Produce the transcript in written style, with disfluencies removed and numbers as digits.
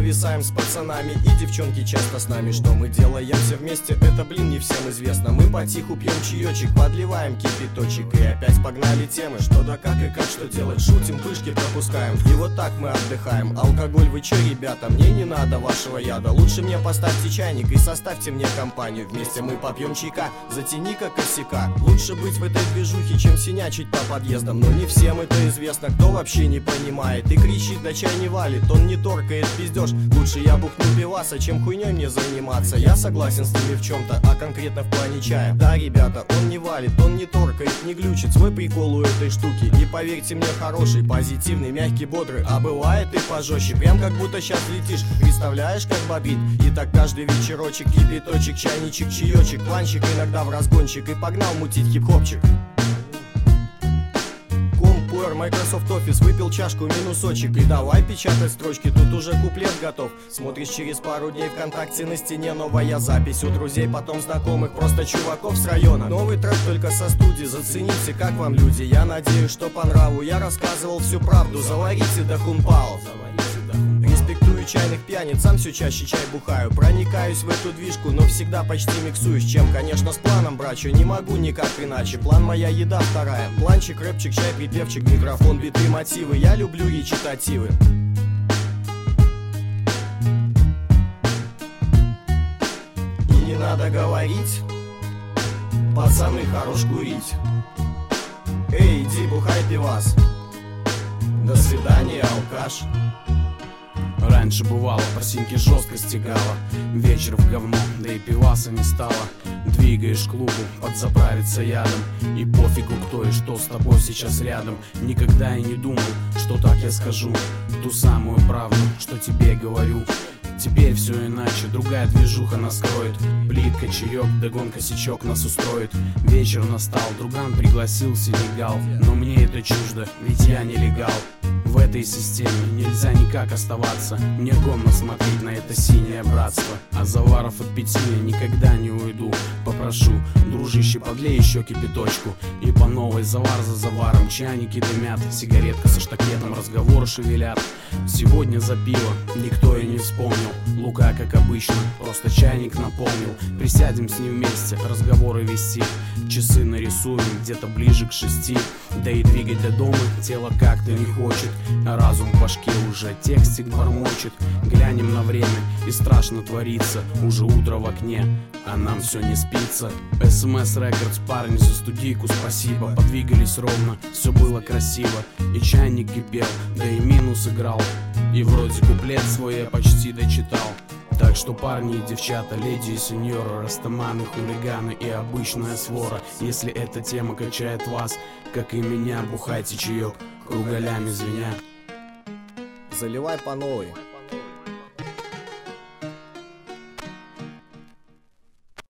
зависаем с пацанами, и девчонки часто с нами. Что мы делаем все вместе, это, блин, не всем известно. Мы потиху пьем чаечек, подливаем кипяточек, и опять погнали темы, что да как и как что делать. Шутим, пышки пропускаем, и вот так мы отдыхаем. Алкоголь вы че, ребята, мне не надо вашего яда. Лучше мне поставьте чайник и составьте мне компанию. Вместе мы попьем чайка, затяни-ка косяка. Лучше быть в этой движухе, чем синячить по подъездам. Но не всем это известно, кто вообще не понимает и кричит, да чай не валит, он не торкает пиздеж. Лучше я бухну пиваса, чем хуйней мне заниматься. Я согласен с ними в чем-то, а конкретно в плане чая. Да, ребята, он не валит, он не торкает, не глючит. Свой прикол у этой штуки, и поверьте мне, хороший, позитивный, мягкий, бодрый. А бывает и пожестче, прям как будто сейчас летишь. Представляешь, как бодрит? И так каждый вечерочек, кипяточек, чайничек, чаечек, планчик, иногда в разгончик, и погнал мутить хип-хопчик. Microsoft Office, выпил чашку, минусочек, и давай печатать строчки, тут уже куплет готов. Смотришь через пару дней ВКонтакте, на стене новая запись у друзей, потом знакомых, просто чуваков с района. Новый трек только со студии, зацените, как вам люди. Я надеюсь, что по нраву я рассказывал всю правду. Заварите до хунпао. Респектую чайных пьяниц, сам все чаще чай бухаю. Проникаюсь в эту движку, но всегда почти миксуюсь. Чем, конечно, с планом, брачу, не могу никак иначе. План моя еда вторая. Планчик, рэпчик, чай, припевчик, микрофон, биты, мотивы. Я люблю речитативы. И не надо говорить, пацаны, хорош курить. Эй, иди бухай пивас. До свидания, алкаш. Раньше бывало, по синьке жестко стегало, вечер в говно, да и пиваса не стало. Двигаешь к клубу, подзаправиться ядом, и пофигу кто и что с тобой сейчас рядом. Никогда и не думал, что так я скажу ту самую правду, что тебе говорю. Теперь все иначе, другая движуха нас кроет. Плитка, чаек, догон, косячок нас устроит. Вечер настал, друган пригласил Сенегал, но мне это чуждо, ведь я нелегал. В этой системе нельзя никак оставаться. Мне гомно смотреть на это синее братство. А заваров от пяти я никогда не уйду. Попрошу, дружище, подлей еще кипяточку. И по новой завар за заваром. Чайники дымят, сигаретка со штакетом, разговоры шевелят. Сегодня за пиво никто и не вспомнил. Лука, как обычно, просто чайник наполнил. Присядем с ним вместе, разговоры вести. Часы нарисуем где-то ближе к 6. Да и двигать до дома тело как-то не хочет. А разум в башке уже текстик бормочет. Глянем на время и страшно творится. Уже утро в окне, а нам все не спится. СМС Records, парни за студийку спасибо. Подвигались ровно, все было красиво. И чайник кипел, да и минус играл. И вроде куплет свой я почти дочитал. Так что парни и девчата, леди и сеньоры, растаманы, хулиганы и обычная свора. Если эта тема качает вас, как и меня, бухайте чаек, кругалями звеня. Заливай по новой.